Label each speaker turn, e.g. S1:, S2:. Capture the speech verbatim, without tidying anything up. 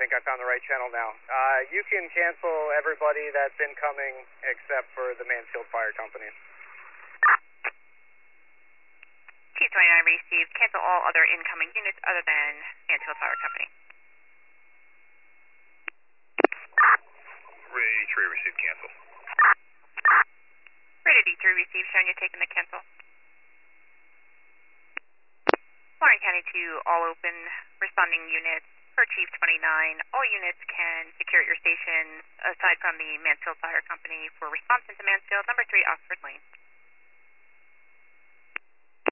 S1: think I found the right channel now. Uh, you can cancel everybody that's incoming except for the Mansfield Fire Company.
S2: T twenty-nine received. Cancel all other incoming units other than Mansfield Fire Company.
S3: Ray eighty-three received. Cancel.
S2: Ray eighty-three received. Showing you taking the cancel. Warren County two, all open responding units. Per Chief twenty-nine, all units can secure your station aside from the Mansfield Fire Company for response into Mansfield, number three Oxford Lane.